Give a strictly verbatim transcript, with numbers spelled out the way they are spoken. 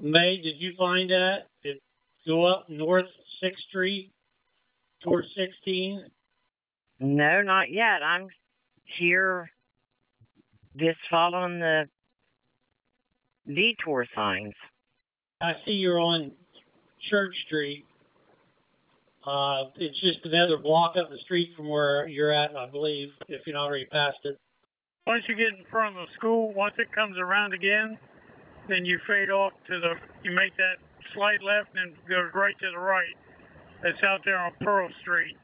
May, did you find that? Did go up North Sixth Street towards sixteen? No, not yet. I'm here just following the detour signs. I see you're on Church Street. Uh, it's just another block up the street from where you're at, I believe, if you're not already past it. Once you get in front of the school, once it comes around again, then you fade off to the, you make that slight left and it goes right to the right. That's out there on Pearl Street.